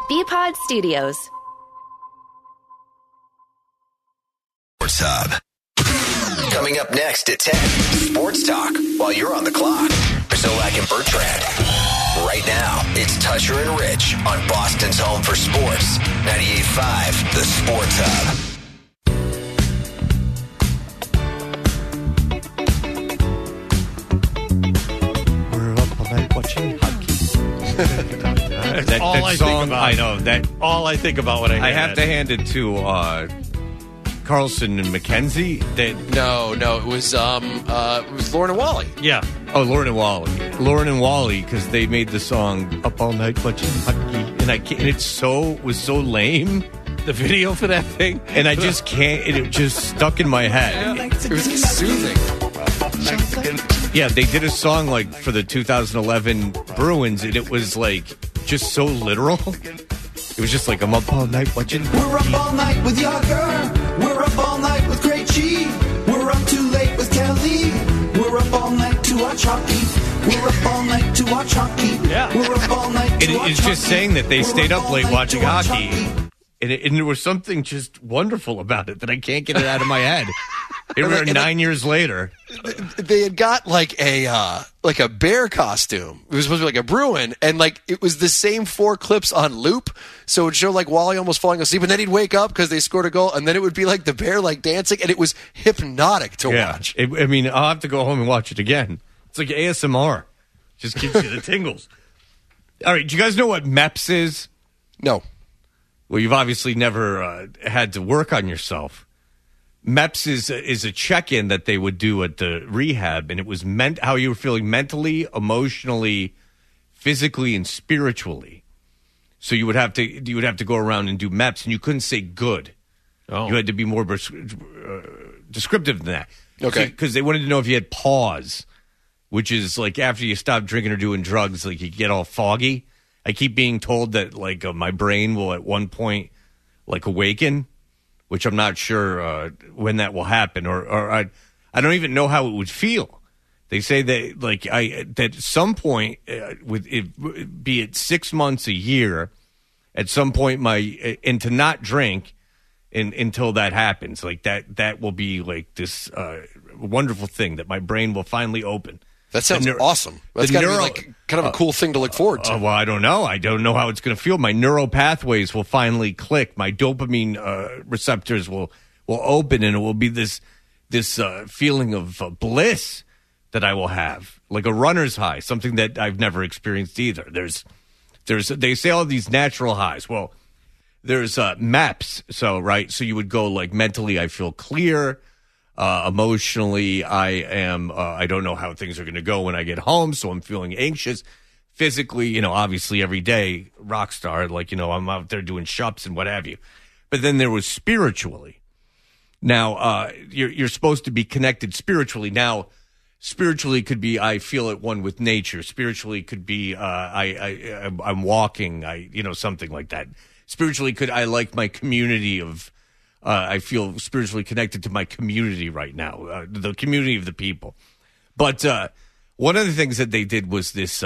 BPod Studios. Sports Hub. Coming up next at 10, Sports Talk while you're on the clock. Zolak and Bertrand. Right now, it's Tusher and Rich on Boston's home for sports. 98.5, the Sports Hub. We're up all night watching hockey. That all I song, think about. I know that. All I think about when I have to hand it to Carlson and McKenzie. No, it was Lauren and Wally. Yeah. Oh, Lauren and Wally, because they made the song "Up All Night Watching Hockey," and it was so lame. The video for that thing, and I just can't. It just stuck in my head. It was soothing. Yeah, they did a song like for the 2011 Bruins, and it was like just so literal. It was just like, I'm up all night watching. We're up all night with your girl. We're up all night with Great G. We're up too late with Kelly. We're up all night to watch hockey. We're up all night to watch hockey. Yeah. We're up all night to watch It's just hockey. saying that they stayed up late watching hockey. hockey. And there was something just wonderful about it that I can't get it out of my head. Here we are 9 years later. They had got like a bear costume. It was supposed to be like a Bruin, and like it was the same 4 clips on loop. So it would show like Wally almost falling asleep, and then he'd wake up because they scored a goal, and then it would be like the bear like dancing, and it was hypnotic to watch. I'll have to go home and watch it again. It's like ASMR. Just gives you the tingles. All right, do you guys know what MEPS is? No. Well, you've obviously never had to work on yourself. MEPS is a check-in that they would do at the rehab, and it was meant how you were feeling mentally, emotionally, physically, and spiritually. So you would have to go around and do MEPS, and you couldn't say good. Oh. You had to be more descriptive than that. Okay. Because they wanted to know if you had pause, which is like after you stop drinking or doing drugs, like you get all foggy. I keep being told that like my brain will at one point like awaken, which I'm not sure when that will happen, or I don't even know how it would feel. They say that like that at some point, with it, be it 6 months, a year, at some point and to not drink until that happens, like that will be like this wonderful thing that my brain will finally open. That sounds awesome. That's got to be like kind of a cool thing to look forward to. Well, I don't know. I don't know how it's going to feel. My neural pathways will finally click. My dopamine receptors will open, and it will be this feeling of bliss that I will have, like a runner's high, something that I've never experienced either. They say all these natural highs. Well, there's MEPS. So you would go like mentally, I feel clear. Emotionally, I don't know how things are going to go when I get home, so I'm feeling anxious. Physically, obviously every day, rock star, like, I'm out there doing shops and what have you. But then there was spiritually. Now, you're supposed to be connected spiritually. Now, spiritually could be I feel at one with nature. Spiritually could be I'm walking, something like that. Spiritually I like my community of I feel spiritually connected to my community right now, the community of the people. But one of the things that they did was this,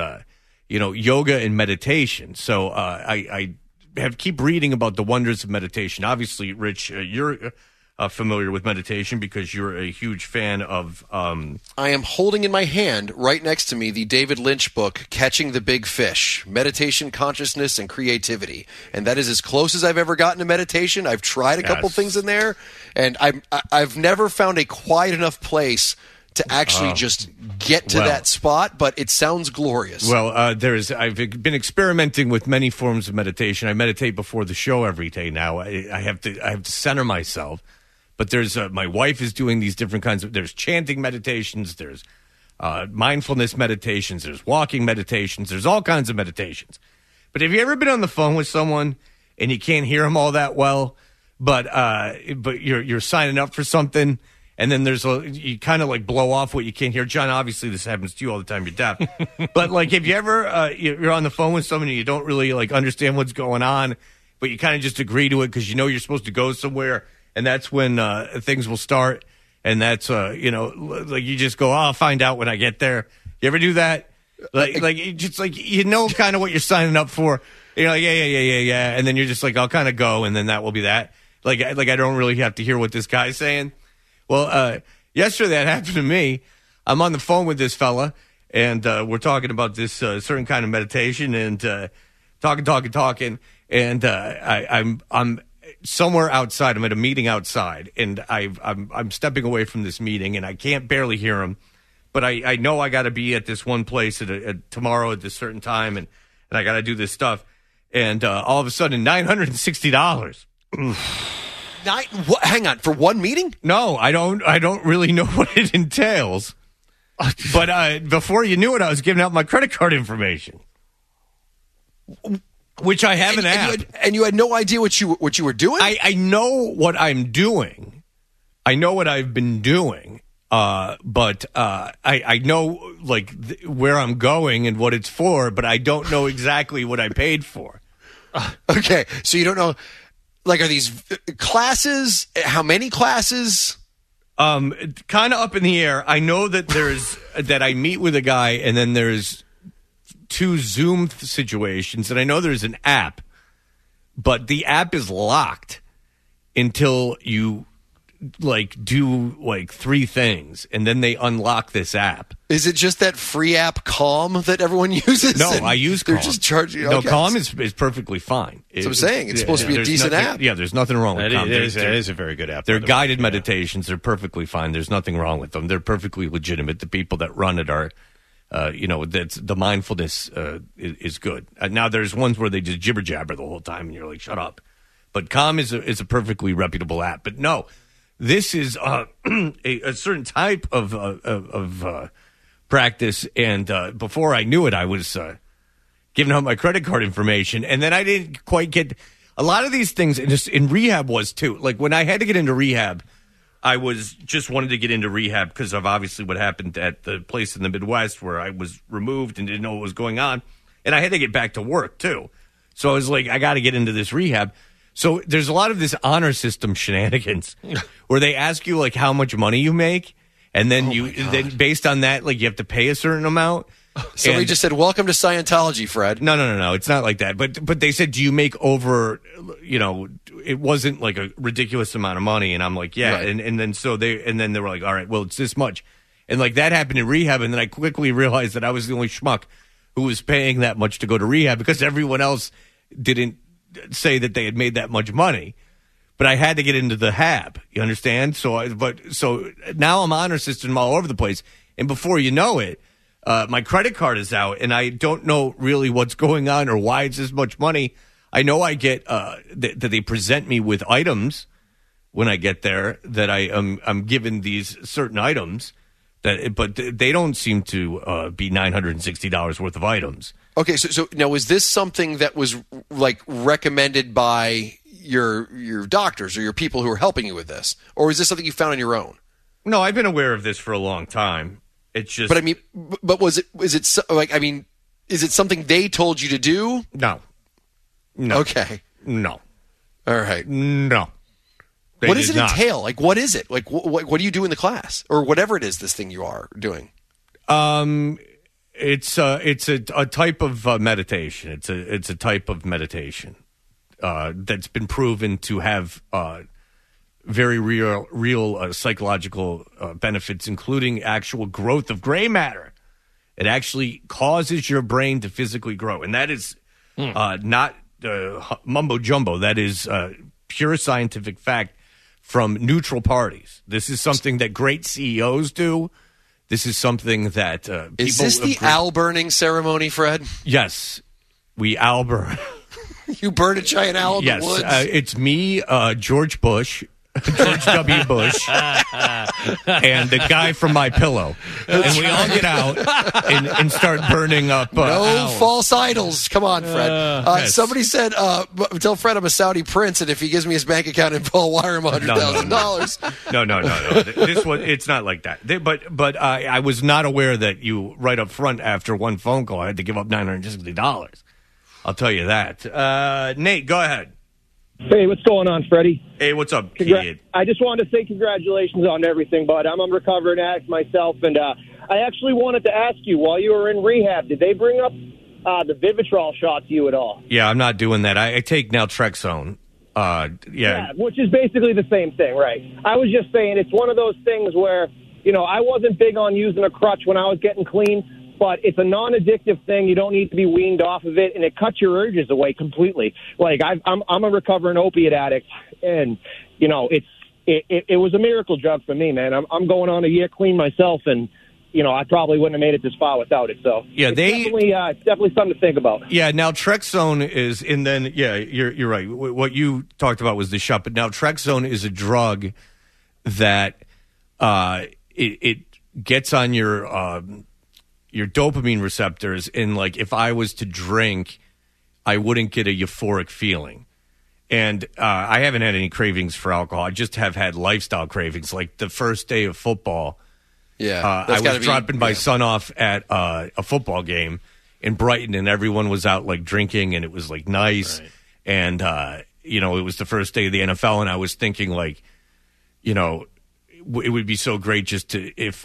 yoga and meditation. So I keep reading about the wonders of meditation. Obviously, Rich, you're familiar with meditation because you're a huge fan of... I am holding in my hand, right next to me, the David Lynch book, Catching the Big Fish, Meditation, Consciousness, and Creativity. And that is as close as I've ever gotten to meditation. I've tried a couple things in there, and I've never found a quiet enough place to actually just get to that spot, but it sounds glorious. Well, I've been experimenting with many forms of meditation. I meditate before the show every day now. I have to center myself. But there's my wife is doing these different kinds of. There's chanting meditations. There's mindfulness meditations. There's walking meditations. There's all kinds of meditations. But have you ever been on the phone with someone and you can't hear them all that well, but you're signing up for something, and then you kind of like blow off what you can't hear. John, obviously this happens to you all the time. You're deaf, but like if you ever you're on the phone with someone and you don't really like understand what's going on, but you kind of just agree to it because you're supposed to go somewhere. And that's when things will start. And that's, like you just go, I'll find out when I get there. You ever do that? Like you just like you know kind of what you're signing up for. You're like yeah, and then you're just like I'll kind of go, and then that will be that. Like I don't really have to hear what this guy's saying. Well, yesterday that happened to me. I'm on the phone with this fella, and we're talking about this certain kind of meditation, and talking, and I'm somewhere outside. I'm at a meeting outside, and I'm stepping away from this meeting, and I can't barely hear him. But I know I got to be at this one place at tomorrow at this certain time, and I got to do this stuff. And all of a sudden, $960. Hang on, for one meeting? No, I don't really know what it entails. But before you knew it, I was giving out my credit card information, which I have an app. And you had no idea what you were doing? I know what I'm doing. I know what I've been doing. But I know like where I'm going and what it's for, but I don't know exactly what I paid for. Okay, so you don't know. Like, are these classes? How many classes? Kind of up in the air. I know that there's that I meet with a guy, and then there's 2 Zoom situations, and I know there's an app, but the app is locked until you do 3 things, and then they unlock this app. Is it just that free app Calm that everyone uses? No, I use Calm. They're just charging. No, Calm is perfectly fine. That's what I'm saying. It's supposed to be a decent app. Yeah, there's nothing wrong with Calm. It is a very good app. They're guided meditations. They're perfectly fine. There's nothing wrong with them. They're perfectly legitimate. The people that run it are, that's the mindfulness is good. Now there's ones where they just jibber jabber the whole time, and you're like, shut up. But Calm is a perfectly reputable app. But no. This is a certain type of practice, and before I knew it, I was giving out my credit card information, and then I didn't quite get a lot of these things. In rehab was too. Like when I had to get into rehab, I was just wanted to get into rehab because of obviously what happened at the place in the Midwest where I was removed and didn't know what was going on, and I had to get back to work too. So I was like, I got to get into this rehab. So there's a lot of this honor system shenanigans where they ask you like how much money you make, and then then based on that, like you have to pay a certain amount. So we just said, "Welcome to Scientology, Fred." No. It's not like that. But they said, "Do you make over?" It wasn't like a ridiculous amount of money, and I'm like, "Yeah." Right. And then they were like, "All right, well, it's this much," and like that happened in rehab, and then I quickly realized that I was the only schmuck who was paying that much to go to rehab because everyone else didn't say that they had made that much money, but I had to get into the HAB. You understand? So now I'm honor system all over the place, and before you know it, my credit card is out, and I don't know really what's going on or why it's this much money. I know I get that they present me with items when I get there that I'm given these certain items but they don't seem to be $960 worth of items. Okay, so now is this something that was like recommended by your doctors or your people who are helping you with this, or is this something you found on your own? No, I've been aware of this for a long time. It's just, is it something they told you to do? No. Okay. No. All right. No. What does it entail? Like, what is it? Like, what do you do in the class, or whatever it is? This thing you are doing. It's a type of meditation. It's a type of meditation that's been proven to have very real psychological benefits, including actual growth of gray matter. It actually causes your brain to physically grow, and that is not mumbo jumbo. That is pure scientific fact from neutral parties. This is something that great CEOs do. This is something that people... Is this the owl burning ceremony, Fred? Yes. We owl burn. You burn a giant owl in the woods? Yes. It's me, George Bush, George W. Bush, and the guy from My Pillow. And we all get out and start burning up owls. False idols. Come on, Fred. Yes. Somebody said, tell Fred I'm a Saudi prince, and if he gives me his bank account info, I'll wire him $100,000. No. This one, it's not like that. But I was not aware that you, right up front after one phone call, I had to give up $960. I'll tell you that. Nate, go ahead. Hey, what's going on, Freddie? Hey, what's up, kid? I just wanted to say congratulations on everything, bud. I'm a recovering addict myself, and I actually wanted to ask you, while you were in rehab, did they bring up the Vivitrol shot to you at all? Yeah, I'm not doing that. I take naltrexone. Yeah, which is basically the same thing, right? I was just saying it's one of those things where, I wasn't big on using a crutch when I was getting clean, but it's a non-addictive thing. You don't need to be weaned off of it, and it cuts your urges away completely. Like, I'm a recovering opiate addict, and, it was a miracle drug for me, man. I'm going on a year clean myself, and I probably wouldn't have made it this far without it. So yeah, it's definitely something to think about. Yeah, naltrexone is, and then you're right. What you talked about was the shot, but naltrexone is a drug that it gets on your dopamine receptors, and like if I was to drink, I wouldn't get a euphoric feeling. And I haven't had any cravings for alcohol. I just have had lifestyle cravings, like the first day of football. Yeah, I was dropping my son off at a football game in Brighton, and everyone was out like drinking, and it was like nice. Right. And it was the first day of the NFL, and I was thinking like, it would be so great just to if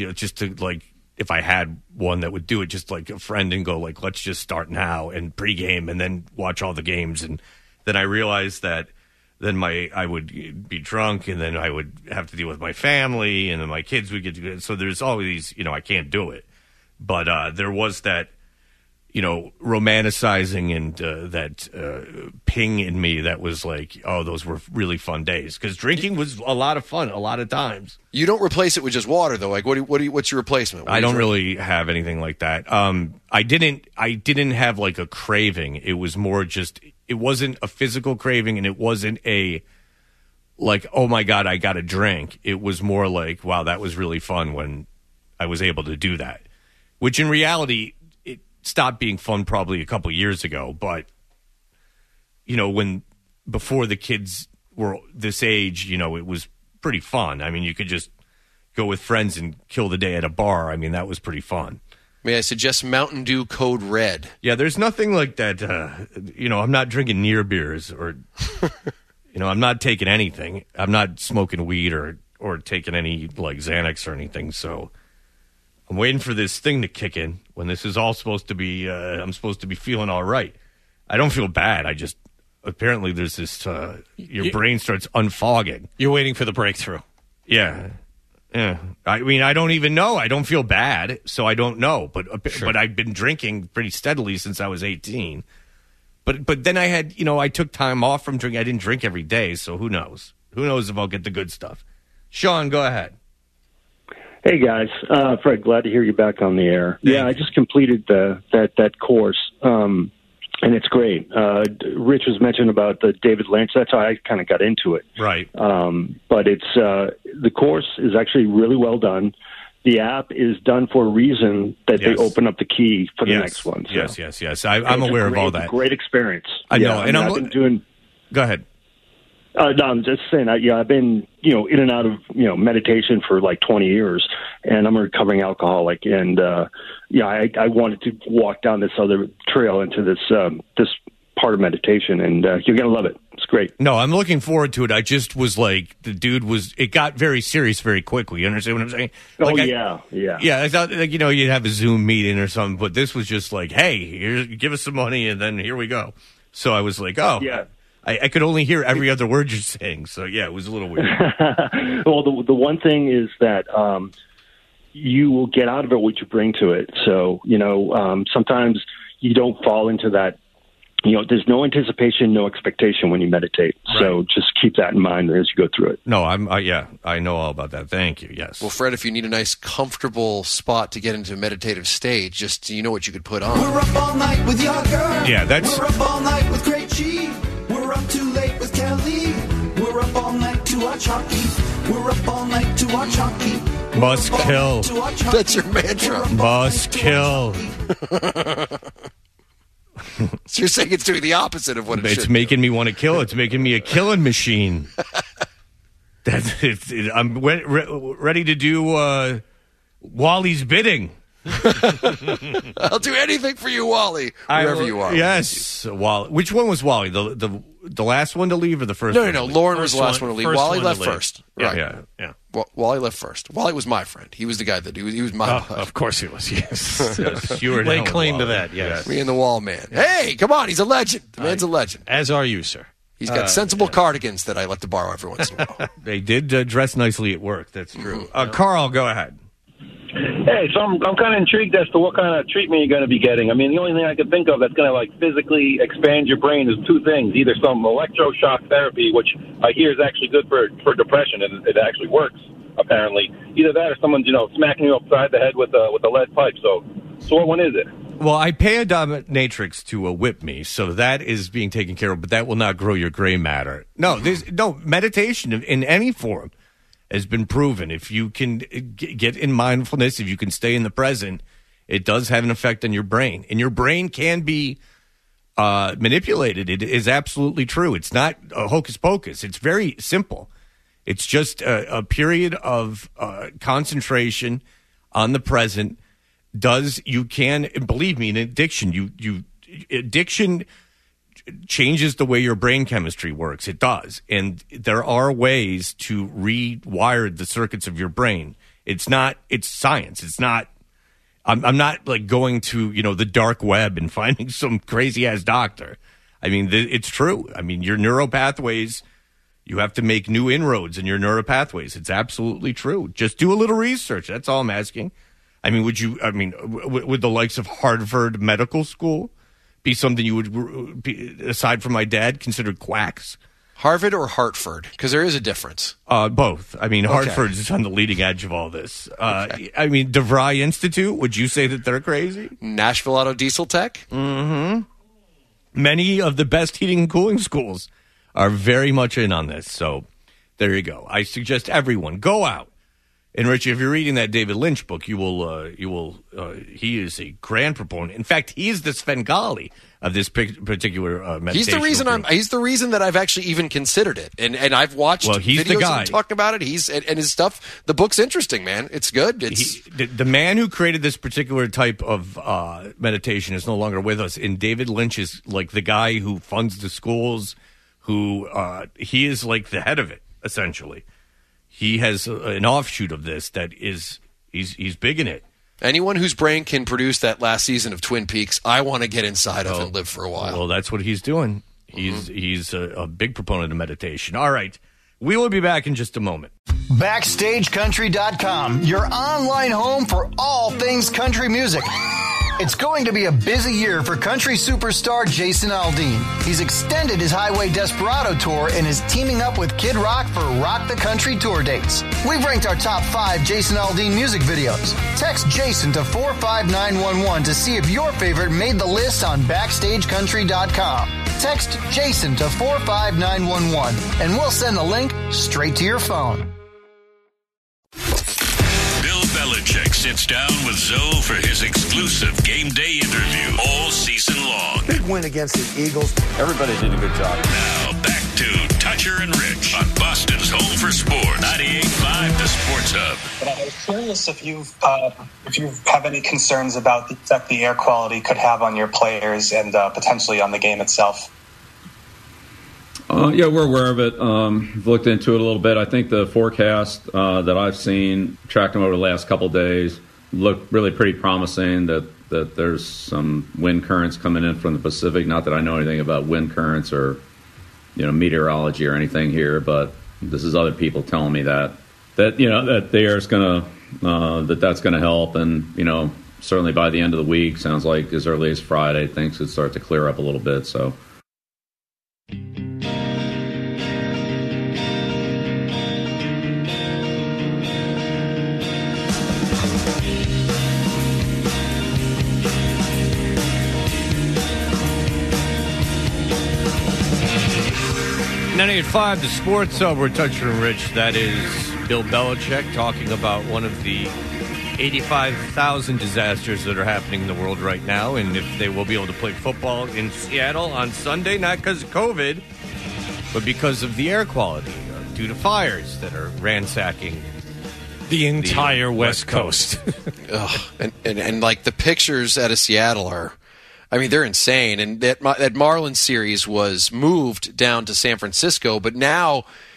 I had one that would do it, just like a friend, and go like, let's just start now and pregame, and then watch all the games. And then I realized that. Then I would be drunk, and then I would have to deal with my family, and then my kids would get to it. So there's always, I can't do it. But there was that, romanticizing and that ping in me that was like, oh, those were really fun days. Because drinking was a lot of fun a lot of times. You don't replace it with just water, though. Like, what's your replacement? I don't really have anything like that. I didn't have like a craving. It was more just... It wasn't a physical craving, and it wasn't a, like, oh, my God, I got to drink. It was more like, wow, that was really fun when I was able to do that. Which, in reality, it stopped being fun probably a couple years ago. But, before the kids were this age, it was pretty fun. I mean, you could just go with friends and kill the day at a bar. I mean, that was pretty fun. May I suggest Mountain Dew Code Red? Yeah, there's nothing like that. I'm not drinking near beers or, I'm not taking anything. I'm not smoking weed or taking any like Xanax or anything. So I'm waiting for this thing to kick in when this is all supposed to be. I'm supposed to be feeling all right. I don't feel bad. I just apparently there's this. Your brain starts unfogging. You're waiting for the breakthrough. Yeah. Yeah, I mean, I don't even know. I don't feel bad, so I don't know. But I've been drinking pretty steadily since I was 18. But then I had, I took time off from drinking. I didn't drink every day, so who knows? Who knows if I'll get the good stuff? Sean, go ahead. Hey guys, Fred, glad to hear you back on the air. Yeah, I just completed that course. And it's great. Rich was mentioning about the David Lynch. That's how I kind of got into it. Right. But it's the course is actually really well done. The app is done for a reason that they open up the key for the next one. So. Yes. I'm aware of all that. Great experience. I know. And I've been doing. Go ahead. No, I'm just saying. I've been in and out of meditation for like 20 years, and I'm a recovering alcoholic. And I wanted to walk down this other trail into this part of meditation, and you're gonna love it. It's great. No, I'm looking forward to it. I just was like, it got very serious very quickly. You understand what I'm saying? Like, yeah. I thought you'd have a Zoom meeting or something, but this was just like, hey, give us some money, and then here we go. So I was like, oh yeah. I could only hear every other word you're saying, so yeah, it was a little weird. Well, the one thing is that you will get out of it what you bring to it. So sometimes you don't fall into that. There's no anticipation, no expectation when you meditate. Right. So just keep that in mind as you go through it. No, I know all about that. Thank you. Yes. Well, Fred, if you need a nice, comfortable spot to get into a meditative state, just what you could put on. We're up all night with your girl. Yeah, that's. We're up all night with Great G. We're up too late with Kelly. We're up all night to watch hockey. We're up all night to watch hockey. Must kill. That's your mantra. Must kill. So you're saying it's doing the opposite of what it should. It's making me want to kill. It's making me a killing machine. I'm ready to do Wally's bidding. I'll do anything for you, Wally. Wherever you are. Yes, Wally. Which one was Wally? The last one to leave or the first? No. Lauren was the last one to leave. Wally left first. Right. Yeah. Wally left first. Wally was my friend. He was the guy that he was my bud. Of course he was, yes. You lay claim to that, yes. Me and the Wall Man. Hey, come on, he's a legend. The man's a legend. As are you, sir. He's got sensible cardigans that I let to borrow every once in a while. They did dress nicely at work. That's true. Carl, go ahead. Hey, so I'm kind of intrigued as to what kind of treatment you're going to be getting. I mean, the only thing I can think of that's going to like physically expand your brain is two things: either some electroshock therapy, which I hear is actually good for depression, and it actually works apparently. Either that, or someone's smacking you upside the head with a lead pipe. So what one is it? Well, I pay a dominatrix to whip me, so that is being taken care of, but that will not grow your gray matter. No, there's no meditation in any form has been proven. If you can get in mindfulness, if you can stay in the present, it does have an effect on your brain. And your brain can be manipulated. It is absolutely true. It's not hocus pocus. It's very simple. It's just a period of concentration on the present. You can believe me, in addiction, addiction changes the way your brain chemistry works. It does. And there are ways to rewire the circuits of your brain. It's science. It's not, I'm not like going to, the dark web and finding some crazy ass doctor. I mean, it's true. I mean, your neuropathways, you have to make new inroads in your neuropathways. It's absolutely true. Just do a little research. That's all I'm asking. I mean, would the likes of Harvard Medical School be something you would, aside from my dad, consider quacks? Harvard or Hartford? Because there is a difference. Both. I mean, Hartford is on the leading edge of all this. I mean, DeVry Institute, would you say that they're crazy? Nashville Auto Diesel Tech? Mm-hmm. Many of the best heating and cooling schools are very much in on this. So there you go. I suggest everyone go out. And Richie, if you're reading that David Lynch book, you will. He is a grand proponent. In fact, he is the Svengali of this particular meditation. He's the reason that I've actually even considered it, and I've watched videos of him talking about it. And his stuff. The book's interesting, man. It's good. The man who created this particular type of meditation is no longer with us. And David Lynch is like the guy who funds the schools. He is like the head of it, essentially. He has an offshoot of this that is he's big in it. Anyone whose brain can produce that last season of Twin Peaks, I want to get inside of and live for a while. Well, that's what he's doing. He's a big proponent of meditation. All right. We will be back in just a moment. BackstageCountry.com, your online home for all things country music. It's going to be a busy year for country superstar Jason Aldean. He's extended his Highway Desperado tour and is teaming up with Kid Rock for Rock the Country tour dates. We've ranked our top 5 Jason Aldean music videos. Text Jason to 45911 to see if your favorite made the list on BackstageCountry.com. Text Jason to 45911 and we'll send the link straight to your phone. Belichick sits down with Zoe for his exclusive game day interview all season long. Big win against the Eagles. Everybody did a good job. Now back to Toucher and Rich on Boston's Home for Sports, 98.5 The Sports Hub. But I was curious if you have any concerns about the effect the air quality could have on your players and potentially on the game itself. Yeah, we're aware of it. We've looked into it a little bit. I think the forecast that I've seen, tracked them over the last couple of days, look really pretty promising that there's some wind currents coming in from the Pacific. Not that I know anything about wind currents or, meteorology or anything here, but this is other people telling me that the air is going to, that's going to help. And, certainly by the end of the week, sounds like as early as Friday, things could start to clear up a little bit. So. 98.5 The Sports Hub. We're Toucher and Rich. That is Bill Belichick talking about one of the 85,000 disasters that are happening in the world right now, and if they will be able to play football in Seattle on Sunday, not because of COVID, but because of the air quality due to fires that are ransacking the entire West Coast. and like the pictures out of Seattle are, they're insane. And that Marlins series was moved down to San Francisco, but now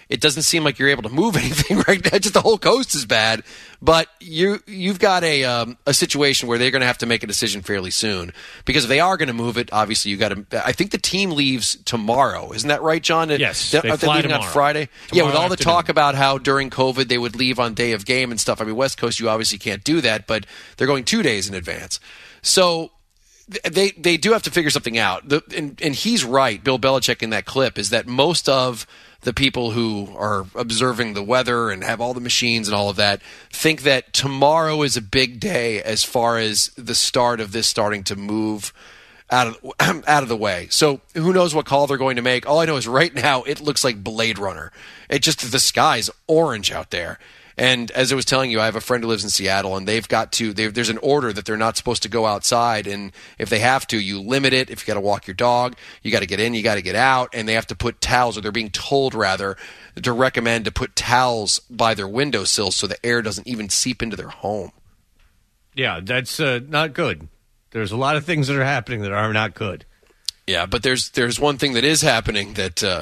It doesn't seem like you're able to move anything right now. Just the whole coast is bad. But you've got a situation where they're going to have to make a decision fairly soon, because if they are going to move it, obviously you got to. I think the team leaves tomorrow. Isn't that right, John? Yes, Are they they fly leaving tomorrow. on Friday? Tomorrow with all the afternoon. talk about how during COVID they would leave on day of game and stuff. I mean, West Coast, you obviously can't do that, but they're going 2 days in advance. So they do have to figure something out. And he's right, Bill Belichick, in that clip, is that most of the people who are observing the weather and have all the machines and all of that think that tomorrow is a big day as far as the start of this starting to move out of the way. So who knows what call they're going to make. All I know is right now it looks like Blade Runner. It just, the sky's orange out there. And as I was telling you, I have a friend who lives in Seattle, and they've got to. There's an order that they're not supposed to go outside, and if they have to, you limit it. If you got to walk your dog, you got to get in, you got to get out, and they have to put towels, or they're being told rather to recommend to put towels by their windowsills so the air doesn't even seep into their home. Yeah, that's not good. There's a lot of things that are happening that are not good. Yeah, but there's one thing that is happening that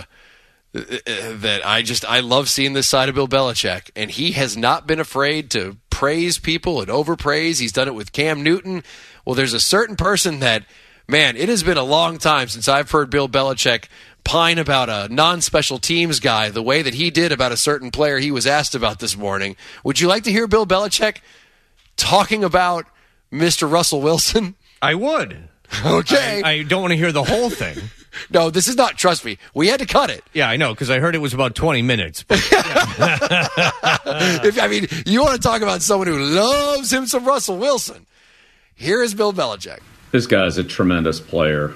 I love seeing this side of Bill Belichick, and he has not been afraid to praise people and overpraise. He's done it with Cam Newton. Well, there's a certain person that, man, it has been a long time since I've heard Bill Belichick pine about a non-special teams guy the way that he did about a certain player he was asked about this morning. Would you like to hear Bill Belichick talking about Mr. Russell Wilson? I would. Okay. I don't want to hear the whole thing. No, this is not. Trust me. We had to cut it. Yeah, I know, because I heard it was about 20 minutes. But, I mean, you want to talk about someone who loves him some Russell Wilson. Here is Bill Belichick. This guy's a tremendous player.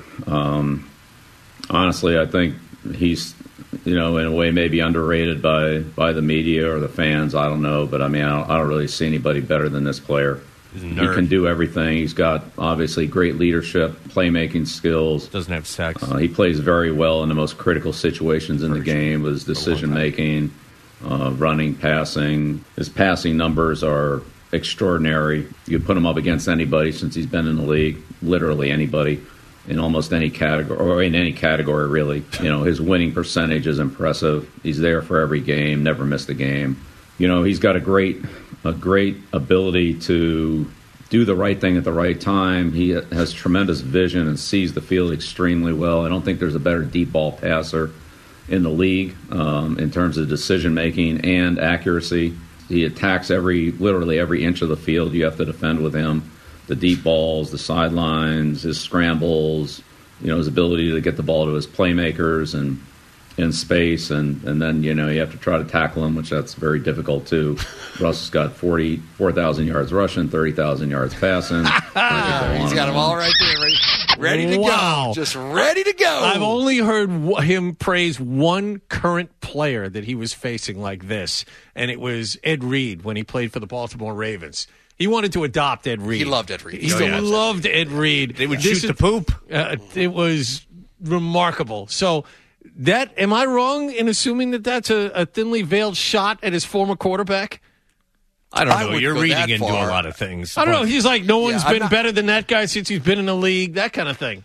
Honestly, I think he's, in a way maybe underrated by the media or the fans. I don't know. But, I mean, I don't really see anybody better than this player. He can do everything. He's got, obviously, great leadership, playmaking skills. Doesn't have sex. He plays very well in the most critical situations in the game with his decision-making, running, passing. His passing numbers are extraordinary. You put him up against anybody since he's been in the league, literally anybody, in almost any category, or in any category, really. His winning percentage is impressive. He's there for every game, never missed a game. He's got a great ability to do the right thing at the right time. He has tremendous vision and sees the field extremely well. I don't think there's a better deep ball passer in the league in terms of decision-making and accuracy. He attacks literally every inch of the field you have to defend with him. The deep balls, the sidelines, his scrambles, his ability to get the ball to his playmakers and in space, and then you have to try to tackle him, which that's very difficult too. Russ has got 44,000 yards rushing, 30,000 yards passing. He's got them all right there, ready to go, just ready to go. I've only heard him praise one current player that he was facing like this, and it was Ed Reed when he played for the Baltimore Ravens. He wanted to adopt Ed Reed. He loved Ed Reed. He loved Ed Reed. They would shoot the poop. It was remarkable. So. Am I wrong in assuming that that's a thinly veiled shot at his former quarterback? I don't know. You're reading into a lot of things. I don't know. He's like, no one's been better than that guy since he's been in the league, that kind of thing.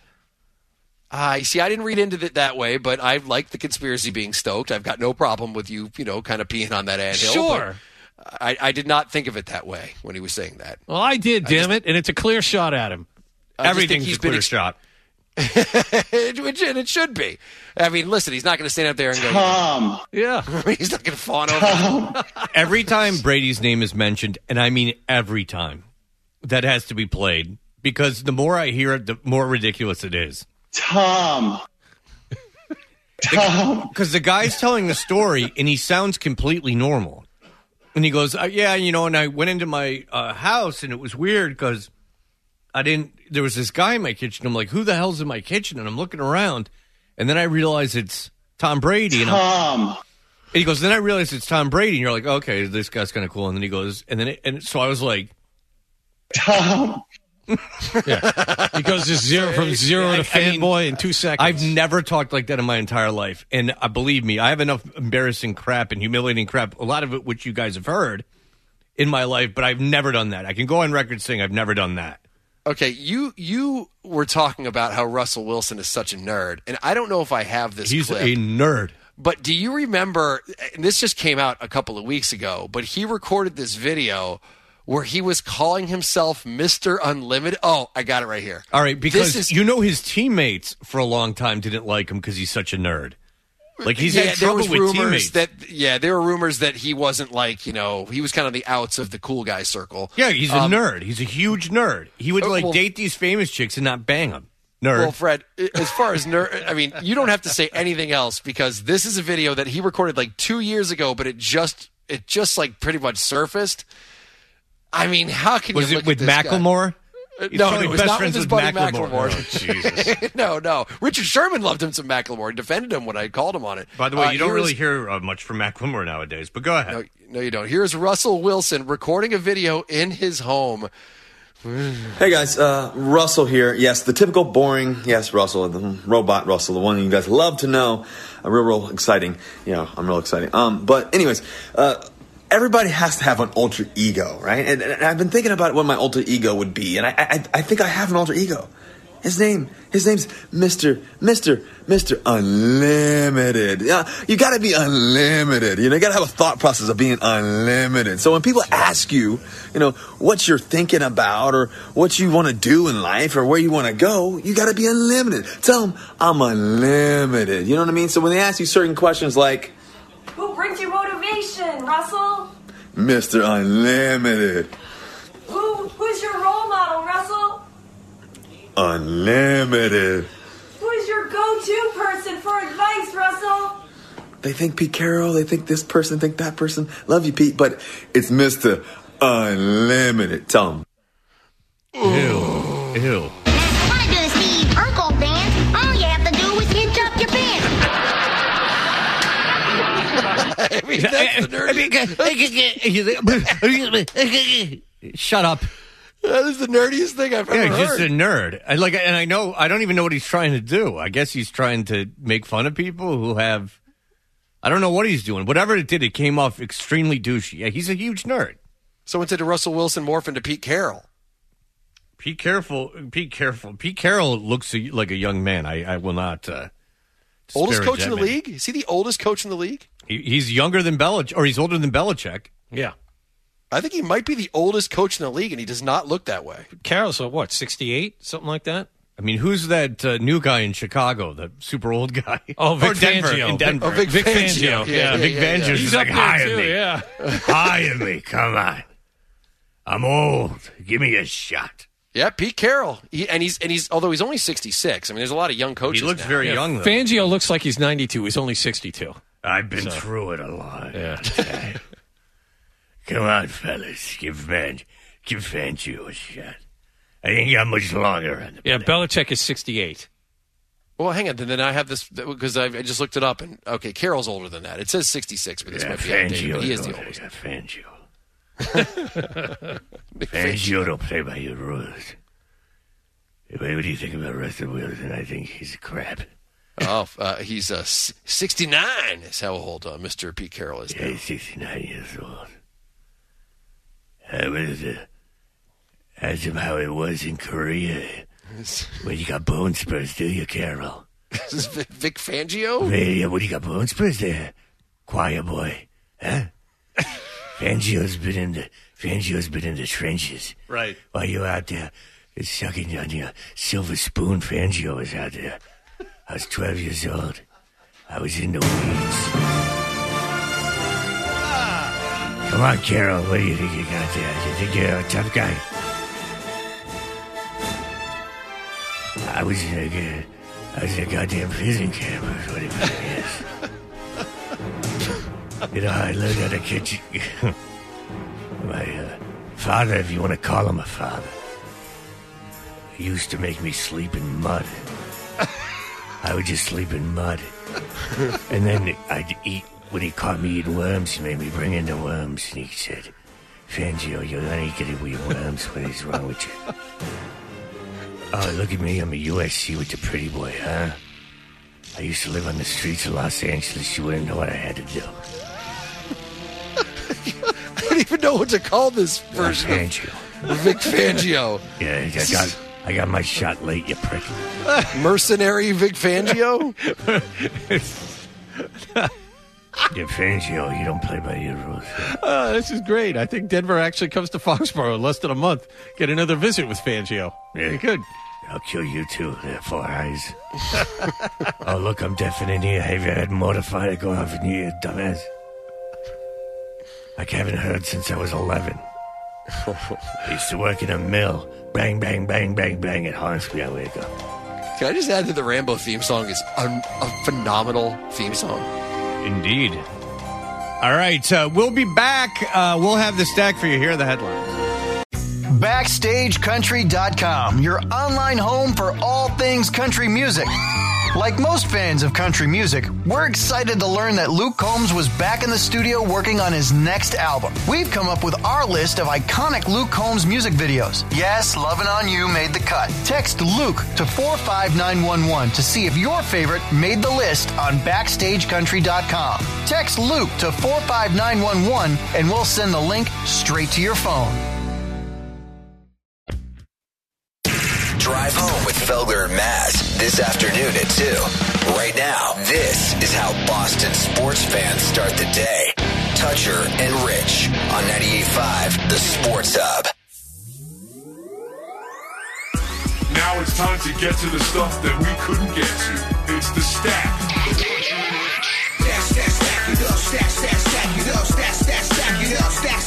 I see. I didn't read into it that way, but I like the conspiracy being stoked. I've got no problem with you, kind of peeing on that anthill. Sure. I did not think of it that way when he was saying that. Well, I did, damn it, and it's a clear shot at him. Everything's a clear shot. Which it should be. I mean, listen, he's not going to stand up there and go, Tom. Yeah. He's not going to fawn over. Every time Brady's name is mentioned, and I mean every time, that has to be played, because the more I hear it, the more ridiculous it is. Tom. Because the guy's telling the story, and he sounds completely normal. And he goes, and I went into my house, and it was weird because there was this guy in my kitchen. I'm like, who the hell's in my kitchen? And I'm looking around, and then I realize it's Tom Brady. And Tom. And he goes, then I realize it's Tom Brady. And you're like, okay, this guy's kind of cool. And then he goes, so I was like, Tom. Yeah. He goes from zero to fanboy in 2 seconds. I've never talked like that in my entire life. And believe me, I have enough embarrassing crap and humiliating crap, a lot of it which you guys have heard in my life, but I've never done that. I can go on record saying I've never done that. Okay, you were talking about how Russell Wilson is such a nerd, and I don't know if I have this He's clip. a nerd. But do you remember, and this just came out a couple of weeks ago, but he recorded this video where he was calling himself Mr. Unlimited. Oh, I got it right here. All right, because his teammates for a long time didn't like him because he's such a nerd. Like, he's had trouble with teammates. There were rumors that he wasn't like, he was kind of the outs of the cool guy circle. Yeah, he's a nerd. He's a huge nerd. He would date these famous chicks and not bang them. Nerd. Well, Fred, as far as nerd, I mean, you don't have to say anything else because this is a video that he recorded like 2 years ago, but it just like pretty much surfaced. I mean, how can you look with at this Macklemore? No, it was not with his buddy Macklemore. Oh, Jesus. No. Richard Sherman loved him some Macklemore and defended him when I called him on it. By the way, you don't really hear much from Macklemore nowadays, but go ahead. No, you don't. Here's Russell Wilson recording a video in his home. Hey guys, Russell here. Yes, the typical boring, Russell, the robot Russell, the one you guys love to know. Real exciting. I'm real exciting. But anyways, everybody has to have an alter ego, right? And I've been thinking about what my alter ego would be, and I think I have an alter ego. His name's Mr. Unlimited. You gotta be unlimited. You gotta have a thought process of being unlimited. So when people ask you, what you're thinking about or what you want to do in life or where you want to go, you gotta be unlimited. Tell them, I'm unlimited. You know what I mean? So when they ask you certain questions like, who brings you motivation, Russell? Mr. Unlimited. Who's your role model, Russell? Unlimited. Who's your go-to person for advice, Russell? They think Pete Carroll, they think this person, think that person. Love you, Pete, but it's Mr. Unlimited. Tell him. Ew. If I do the Steve Urkel dance, all you have to do is hitch up your pants. I mean, that's the nerd. Shut up. That is the nerdiest thing I've ever heard. Yeah, just a nerd. I don't even know what he's trying to do. I guess he's trying to make fun of people who have, I don't know what he's doing. Whatever it did, it came off extremely douchey. Yeah, he's a huge nerd. Someone said to Russell Wilson morph into Pete Carroll. Pete Carroll looks like a young man. I will not. Oldest coach in the league? Is he the oldest coach in the league? He's younger than Belichick, or he's older than Belichick. Yeah. I think he might be the oldest coach in the league, and he does not look that way. Carroll's, 68? Something like that? I mean, who's that new guy in Chicago, the super old guy? Oh, Vic Fangio. In Denver. Vic Fangio. Yeah, Vic Fangio. He's like, hire me. Yeah. Hire me. Come on. I'm old. Give me a shot. Yeah, Pete Carroll. He's although he's only 66. I mean, there's a lot of young coaches. He looks very young, though. Fangio looks like he's 92. He's only 62. I've been through it a lot. Yeah. Come on, fellas. Give Fangio a shot. I ain't got much longer on the Yeah, Belichick is 68. Well, hang on. Then I have this because I just looked it up, and okay, Carroll's older than that. It says 66, but this might be outdated. But he is the oldest. Fangio. Fangio don't play by your rules. What do you think about Russell Wilson? I think he's crap. Oh, he's 69 is how old Mr. Pete Carroll is now. Yeah, he's 69 years old. Ask him how it was in Korea. Well, you got bone spurs, do you, Carroll? This is Vic Fangio? Yeah, what do you got bone spurs there? Choir boy. Huh? Fangio's been in the trenches. Right. While you're out there sucking on your silver spoon, Fangio was out there. I was 12 years old. I was in the weeds. Come on, Carroll. What do you think you got there? You think you're a tough guy? I was in a goddamn prison camp or whatever it is. I learned how to catch my father, if you want to call him a father, he used to make me sleep in mud. I would just sleep in mud. And then I'd eat, when he caught me eating worms, he made me bring in the worms. And he said, Fangio, you're not getting with your worms. What is wrong with you? Oh, look at me. I'm a USC with the pretty boy, huh? I used to live on the streets of Los Angeles. You wouldn't know what I had to do. I don't even know what to call this version. Fangio. Vic Fangio. Yeah, I got my shot late, you prick. Mercenary Vic Fangio? Yeah, Fangio, you don't play by your rules. This is great. I think Denver actually comes to Foxborough in less than a month. Get another visit with Fangio. Very good. I'll kill you too, there, Four Eyes. Oh, look, I'm deaf in ear. Have your head mortified to go off in your ear, dumbass? I haven't heard since I was 11. I used to work in a mill. Bang, bang, bang, bang, bang at Hornsby. I wake up. Can I just add that the Rambo theme song is a phenomenal theme song? Indeed. All right, we'll be back. We'll have the stack for you. Here are the headlines. BackstageCountry.com, your online home for all things country music. Like most fans of country music, we're excited to learn that Luke Combs was back in the studio working on his next album. We've come up with our list of iconic Luke Combs music videos. Yes, Lovin' On You made the cut. Text Luke to 45911 to see if your favorite made the list on BackstageCountry.com. Text Luke to 45911 and we'll send the link straight to your phone. Drive home with Felger and Maz this afternoon at 2. Right now, this is how Boston sports fans start the day. Toucher and Rich on 98.5, The Sports Hub. Now it's time to get to the stuff that we couldn't get to. It's the stack. Stack it up, stack it up, stack it up, stack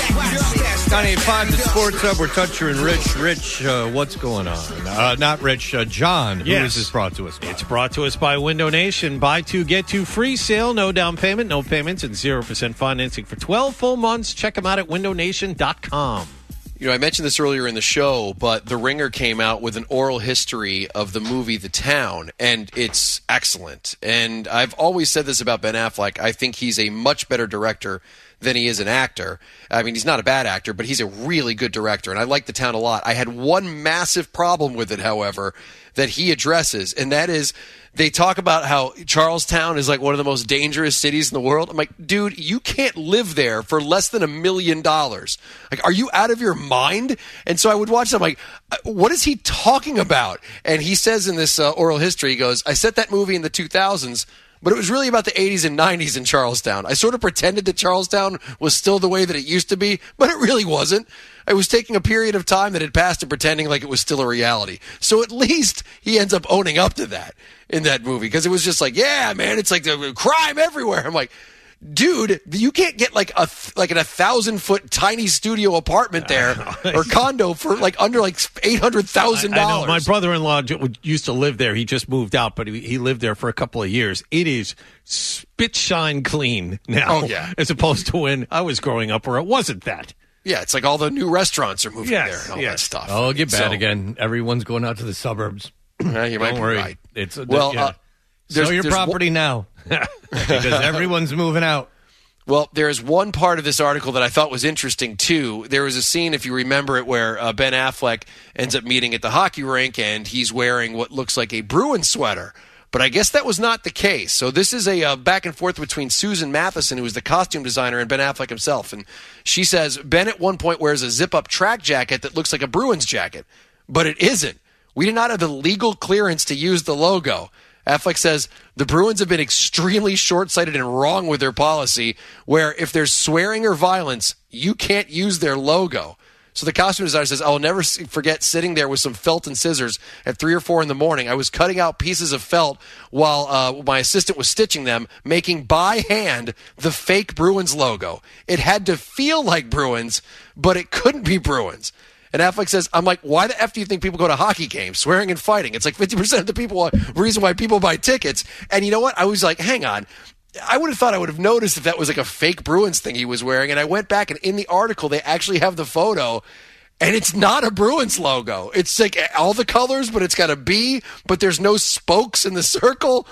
98.5, The Sports Hub. We're Toucher and Rich. Rich, what's going on? Not Rich, John. Yes. Who is this brought to us by? It's brought to us by Window Nation. Buy two, get two free sale. No down payment, no payments, and 0% financing for 12 full months. Check them out at windownation.com. You know, I mentioned this earlier in the show, but The Ringer came out with an oral history of the movie The Town, and it's excellent. And I've always said this about Ben Affleck. I think he's a much better director than he is an actor. I mean, he's not a bad actor, but he's a really good director, and I like The Town a lot. I had one massive problem with it, however, that he addresses, and that is they talk about how Charlestown is like one of the most dangerous cities in the world. I'm like, dude, you can't live there for less than $1 million. Like, are you out of your mind? And so I would watch them like, what is he talking about? And he says in this oral history, he goes, I set that movie in the 2000s, but it was really about the 80s and 90s in Charlestown. I sort of pretended that Charlestown was still the way that it used to be, but it really wasn't. I was taking a period of time that had passed and pretending like it was still a reality. So at least he ends up owning up to that in that movie, because it was just like, yeah, man, it's like the crime everywhere. I'm like, dude, you can't get like an 1,000-foot tiny studio apartment there or condo for like under like $800,000. I know. My brother-in-law used to live there. He just moved out, but he lived there for a couple of years. It is spit shine clean now, as opposed to when I was growing up where it wasn't that. Yeah, it's like all the new restaurants are moving there and all that stuff. Oh, it'll get bad again. Everyone's going out to the suburbs. You might Don't be worry. right. It's Well, sell your property now because everyone's moving out. Well, there's one part of this article that I thought was interesting, too. There was a scene, if you remember it, where Ben Affleck ends up meeting at the hockey rink, and he's wearing what looks like a Bruins sweater. But I guess that was not the case. So this is a back and forth between Susan Matheson, who is the costume designer, and Ben Affleck himself. And she says, Ben at one point wears a zip-up track jacket that looks like a Bruins jacket. But it isn't. We did not have the legal clearance to use the logo. Affleck says, the Bruins have been extremely short-sighted and wrong with their policy, where if there's swearing or violence, you can't use their logo. So the costume designer says, I'll never forget sitting there with some felt and scissors at 3 or 4 in the morning. I was cutting out pieces of felt while my assistant was stitching them, making by hand the fake Bruins logo. It had to feel like Bruins, but it couldn't be Bruins. And Affleck says, I'm like, why the F do you think people go to hockey games, swearing and fighting? It's like 50% of the reason why people buy tickets. And you know what? I was like, hang on. I would have thought I would have noticed if that was like a fake Bruins thing he was wearing. And I went back, and in the article, they actually have the photo, and it's not a Bruins logo. It's like all the colors, but it's got a B, but there's no spokes in the circle.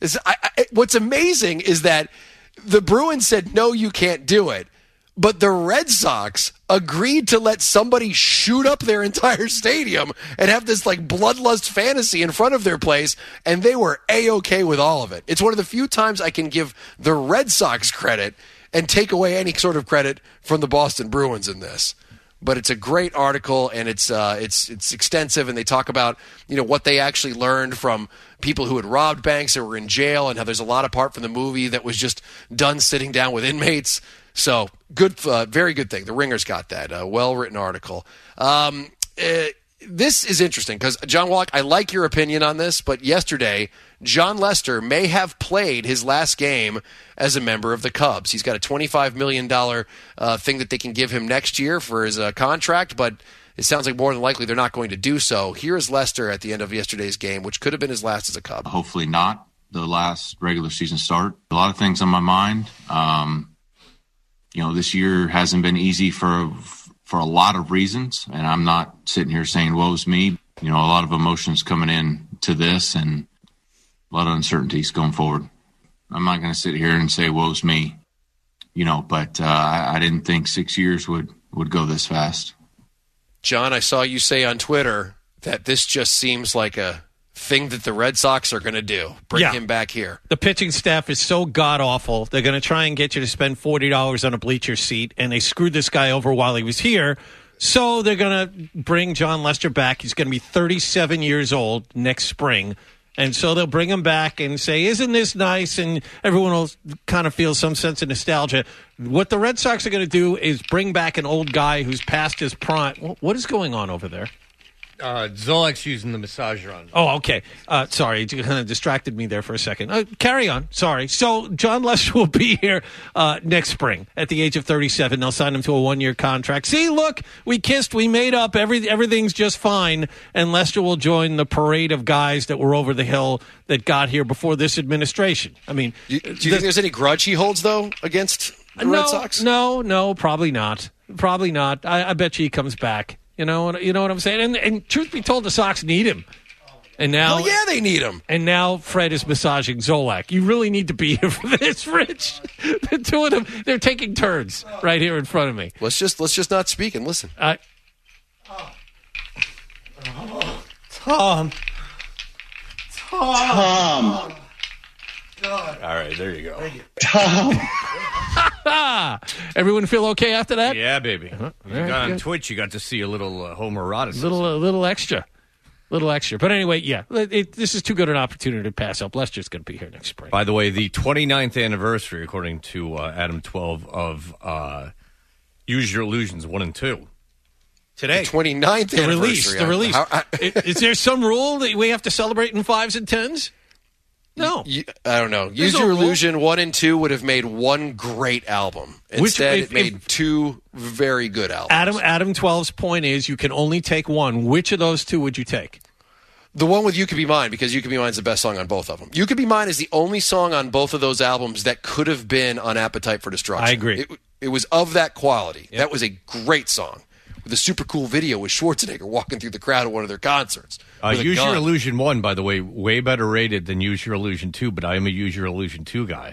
What's amazing is that the Bruins said, no, you can't do it. But the Red Sox agreed to let somebody shoot up their entire stadium and have this like bloodlust fantasy in front of their place, and they were A-okay with all of it. It's one of the few times I can give the Red Sox credit and take away any sort of credit from the Boston Bruins in this. but it's a great article, and it's extensive, and they talk about what they actually learned from people who had robbed banks or were in jail, and how there's a lot apart from the movie that was just done sitting down with inmates. So good, very good thing. The Ringer's got that well-written article. This is interesting because, John Wallach, I like your opinion on this, but yesterday, John Lester may have played his last game as a member of the Cubs. He's got a $25 million thing that they can give him next year for his contract, but it sounds like more than likely they're not going to do so. Here is Lester at the end of yesterday's game, which could have been his last as a Cub. Hopefully not the last regular season start. A lot of things on my mind. This year hasn't been easy for a lot of reasons, and I'm not sitting here saying, woe's me. A lot of emotions coming in to this and a lot of uncertainties going forward. I'm not going to sit here and say, woe's me, but I didn't think 6 years would go this fast. John, I saw you say on Twitter that this just seems like a thing that the Red Sox are going to do. Bring him back here. The pitching staff is so god-awful. They're going to try and get you to spend $40 on a bleacher seat, and they screwed this guy over while he was here. So they're going to bring John Lester back. He's going to be 37 years old next spring. And so they'll bring him back and say, isn't this nice? And everyone will kind of feel some sense of nostalgia. What the Red Sox are going to do is bring back an old guy who's past his prime. What is going on over there? Zolak's using the massager on. Oh, okay. Sorry, you kind of distracted me there for a second. Carry on. Sorry. So John Lester will be here next spring at the age of 37. They'll sign him to a one-year contract. See, look, we kissed, we made up, everything's just fine, and Lester will join the parade of guys that were over the hill that got here before this administration. I mean, do you think there's any grudge he holds, though, against the Red Sox? No, probably not. Probably not. I bet you he comes back. You know what I'm saying? And truth be told, the Sox need him. And now, they need him. And now Fred is massaging Zolak. You really need to be here for this, Rich. The two of them, they're taking turns right here in front of me. Let's just not speak and listen. Tom. Tom. God. All right, there you go. Tom. Everyone feel okay after that? Yeah, baby. You got on Twitch, you got to see a little homoeroticism. Little extra. But anyway, yeah, this is too good an opportunity to pass up. Lester's going to be here next spring. By the way, the 29th anniversary, according to Adam 12, of Use Your Illusions 1 and 2. Today. The 29th anniversary. The release. Is there some rule that we have to celebrate in 5s and 10s? No. I don't know. Use Your Illusion 1 and 2 would have made one great album. Instead, it made two very good albums. Adam 12's point is you can only take one. Which of those two would you take? The one with You Could Be Mine, because You Could Be Mine is the best song on both of them. You Could Be Mine is the only song on both of those albums that could have been on Appetite for Destruction. I agree. It was of that quality. Yep. That was a great song. With a super cool video with Schwarzenegger walking through the crowd at one of their concerts. Use Your Illusion 1, by the way, way better rated than Use Your Illusion 2, but I am a Use Your Illusion 2 guy.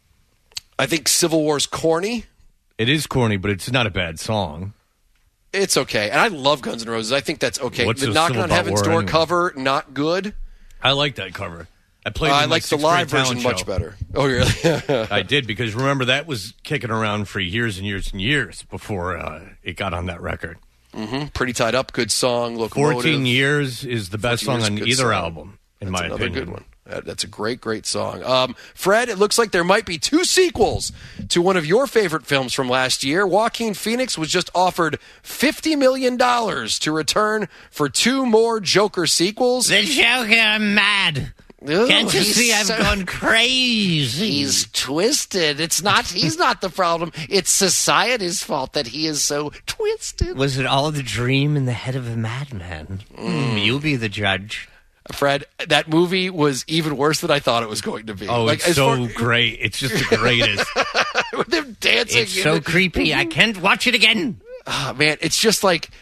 I think Civil War's corny. It is corny, but it's not a bad song. It's okay. And I love Guns N' Roses. I think that's okay. What's the Knockin' on Heaven's Door anyway? cover, not good. I like that cover. I played I like the live version much better. Oh, really? I did, because remember, that was kicking around for years and years and years before it got on that record. Mm-hmm. Pretty Tied Up, good song. Locomotive. 14 Years is the best song on either album, in my opinion. That's another good one. That's a great song. Fred, it looks like there might be 2 sequels to one of your favorite films from last year. Joaquin Phoenix was just offered $50 million to return for 2 more Joker sequels. The Joker, I'm mad. Ugh, Can't you see I've gone crazy? He's twisted. He's not the problem. It's society's fault that he is so twisted. Was it all the dream in the head of a madman? You'll be the judge. Fred, that movie was even worse than I thought it was going to be. Oh, it's so great. It's just the greatest. With them dancing. It's so creepy. I can't watch it again. Oh, man, it's just like...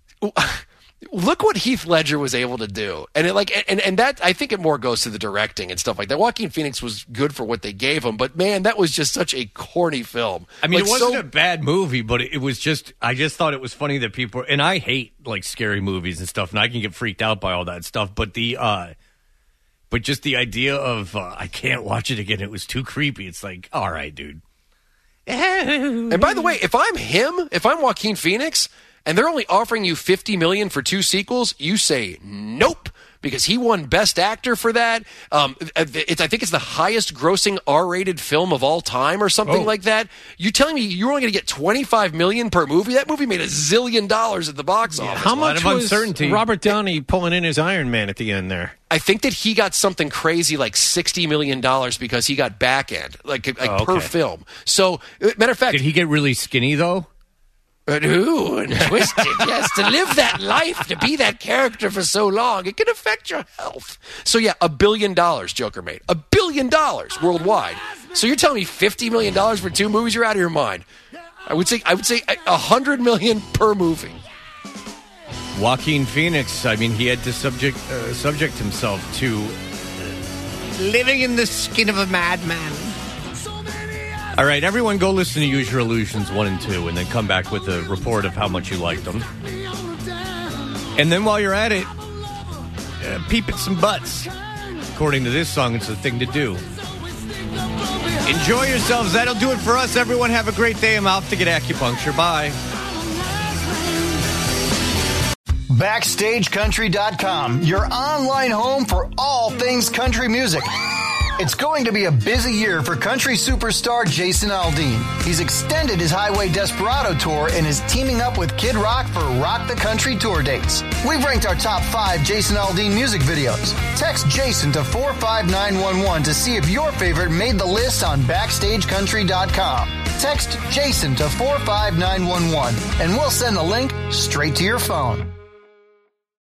Look what Heath Ledger was able to do, and that I think it more goes to the directing and stuff like that. Joaquin Phoenix was good for what they gave him, but man, that was just such a corny film. I mean, it wasn't a bad movie, but it was just I just thought it was funny that people, and I hate like scary movies and stuff, and I can get freaked out by all that stuff. But just the idea of I can't watch it again. It was too creepy. It's like, all right, dude. And by the way, if I'm Joaquin Phoenix. and they're only offering you $50 million for 2 sequels, you say nope. Because he won Best Actor for that. I think it's the highest grossing R-rated film of all time or something like that. You telling me you're only going to get $25 million per movie? That movie made $1 zillion at the box office. How much was Robert Downey pulling in his Iron Man at the end there? I think that he got something crazy like $60 million because he got back end, per film. So, matter of fact... Did he get really skinny, though? Ooh, and twisted, yes. To live that life, to be that character for so long, it can affect your health. So, yeah, $1 billion Joker made. $1 billion worldwide. So you're telling me $50 million for 2 movies? You're out of your mind. I would say $100 million per movie. Joaquin Phoenix, I mean, he had to subject himself to living in the skin of a madman. All right, everyone go listen to Use Your Illusions 1 and 2 and then come back with a report of how much you liked them. And then while you're at it, peep at some butts. According to this song, it's the thing to do. Enjoy yourselves. That'll do it for us. Everyone have a great day. I'm out to get acupuncture. Bye. BackstageCountry.com, your online home for all things country music. It's going to be a busy year for country superstar Jason Aldean. He's extended his Highway Desperado tour and is teaming up with Kid Rock for Rock the Country tour dates. We've ranked our top 5 Jason Aldean music videos. Text Jason to 45911 to see if your favorite made the list on BackstageCountry.com. Text Jason to 45911 and we'll send the link straight to your phone.